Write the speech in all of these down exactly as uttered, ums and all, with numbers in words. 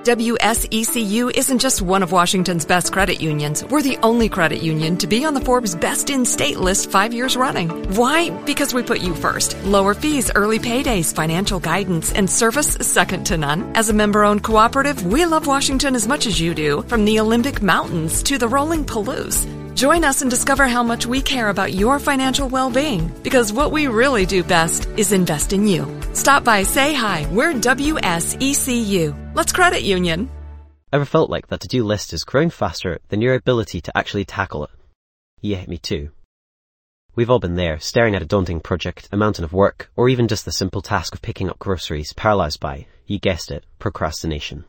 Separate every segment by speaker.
Speaker 1: W S E C U isn't just one of Washington's best credit unions. We're the only credit union to be on the Forbes Best in State list five years running. Why? Because we put you first. Lower fees, early paydays, financial guidance, and service second to none. As a member-owned cooperative, we love Washington as much as you do, from the Olympic Mountains to the rolling Palouse. Join us and discover how much we care about your financial well-being, because what we really do best is invest in you. Stop by, say hi. We're W S E C U. Let's credit union.
Speaker 2: Ever felt like that to-do list is growing faster than your ability to actually tackle it? Yeah, me too. We've all been there, staring at a daunting project, a mountain of work, or even just the simple task of picking up groceries, paralyzed by, you guessed it, procrastination.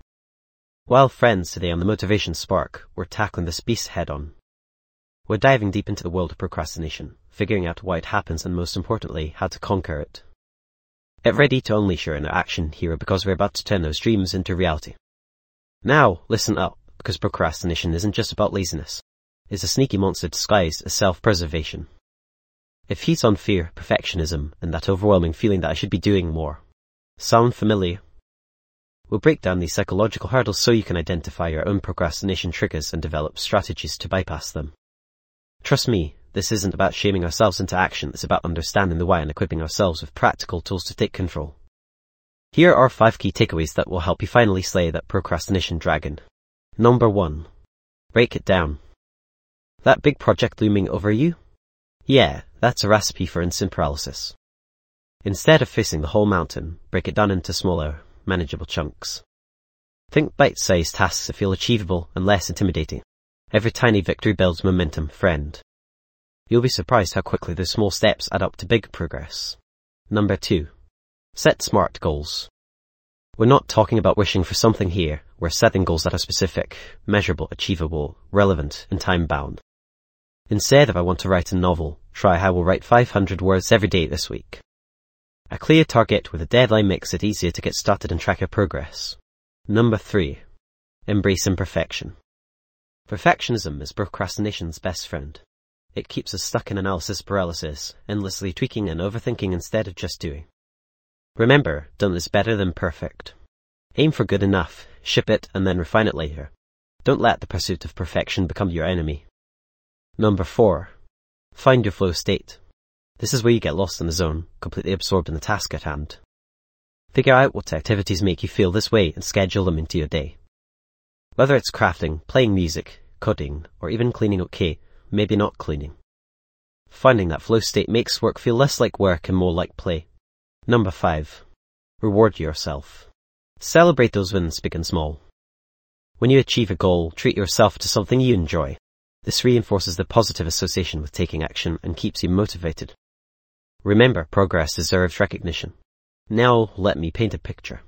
Speaker 2: While friends today on the Motivation Spark, we're tackling this beast head-on. We're diving deep into the world of procrastination, figuring out why it happens and, most importantly, how to conquer it. Get ready to unleash your inner action hero, because we're about to turn those dreams into reality. Now, listen up, because procrastination isn't just about laziness. It's a sneaky monster disguised as self-preservation. It feeds on fear, perfectionism, and that overwhelming feeling that I should be doing more. Sound familiar? We'll break down these psychological hurdles so you can identify your own procrastination triggers and develop strategies to bypass them. Trust me, this isn't about shaming ourselves into action, it's about understanding the why and equipping ourselves with practical tools to take control. Here are five key takeaways that will help you finally slay that procrastination dragon. Number one. Break it down. That big project looming over you? Yeah, that's a recipe for instant paralysis. Instead of facing the whole mountain, break it down into smaller, manageable chunks. Think bite-sized tasks that feel achievable and less intimidating. Every tiny victory builds momentum, friend. You'll be surprised how quickly those small steps add up to big progress. Number two. Set SMART goals. We're not talking about wishing for something here. We're setting goals that are specific, measurable, achievable, relevant, and time-bound. Instead of I want to write a novel, try I will write five hundred words every day this week. A clear target with a deadline makes it easier to get started and track your progress. Number three. Embrace imperfection. Perfectionism is procrastination's best friend. It keeps us stuck in analysis paralysis, endlessly tweaking and overthinking instead of just doing. Remember, done is better than perfect. Aim for good enough, ship it, and then refine it later. Don't let the pursuit of perfection become your enemy. Number four. Find your flow state. This is where you get lost in the zone, completely absorbed in the task at hand. Figure out what activities make you feel this way and schedule them into your day. Whether it's crafting, playing music, coding, or even cleaning okay, maybe not cleaning. Finding that flow state makes work feel less like work and more like play. Number five. Reward yourself. Celebrate those wins, big and small. When you achieve a goal, treat yourself to something you enjoy. This reinforces the positive association with taking action and keeps you motivated. Remember, progress deserves recognition. Now, let me paint a picture.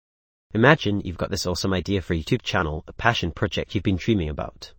Speaker 2: Imagine you've got this awesome idea for a YouTube channel, a passion project you've been dreaming about.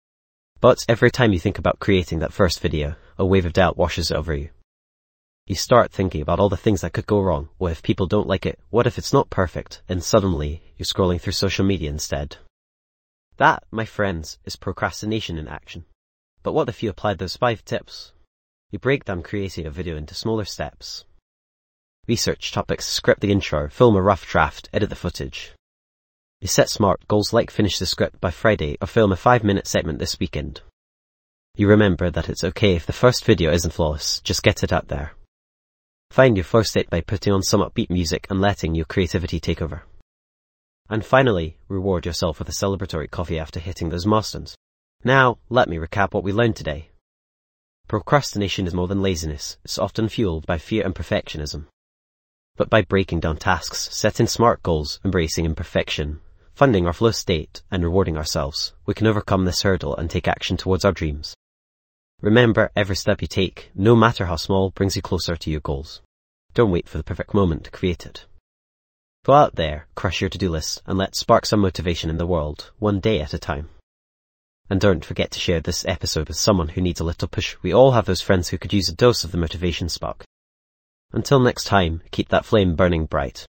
Speaker 2: But every time you think about creating that first video, a wave of doubt washes over you. You start thinking about all the things that could go wrong. What if people don't like it? What if it's not perfect? And suddenly, you're scrolling through social media instead. That, my friends, is procrastination in action. But what if you applied those five tips? You break down creating a video into smaller steps. Research topics, script the intro, film a rough draft, edit the footage. You set SMART goals like finish the script by Friday or film a five-minute segment this weekend. You remember that it's okay if the first video isn't flawless, just get it out there. Find your flow state by putting on some upbeat music and letting your creativity take over. And finally, reward yourself with a celebratory coffee after hitting those milestones. Now, let me recap what we learned today. Procrastination is more than laziness. It's often fueled by fear and perfectionism. But by breaking down tasks, setting SMART goals, embracing imperfection, finding our flow state, and rewarding ourselves, we can overcome this hurdle and take action towards our dreams. Remember, every step you take, no matter how small, brings you closer to your goals. Don't wait for the perfect moment to create it. Go out there, crush your to-do list, and let's spark some motivation in the world, one day at a time. And don't forget to share this episode with someone who needs a little push. We all have those friends who could use a dose of the motivation spark. Until next time, keep that flame burning bright.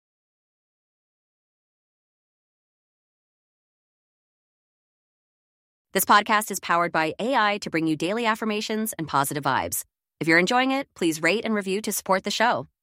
Speaker 3: This podcast is powered by A I to bring you daily affirmations and positive vibes. If you're enjoying it, please rate and review to support the show.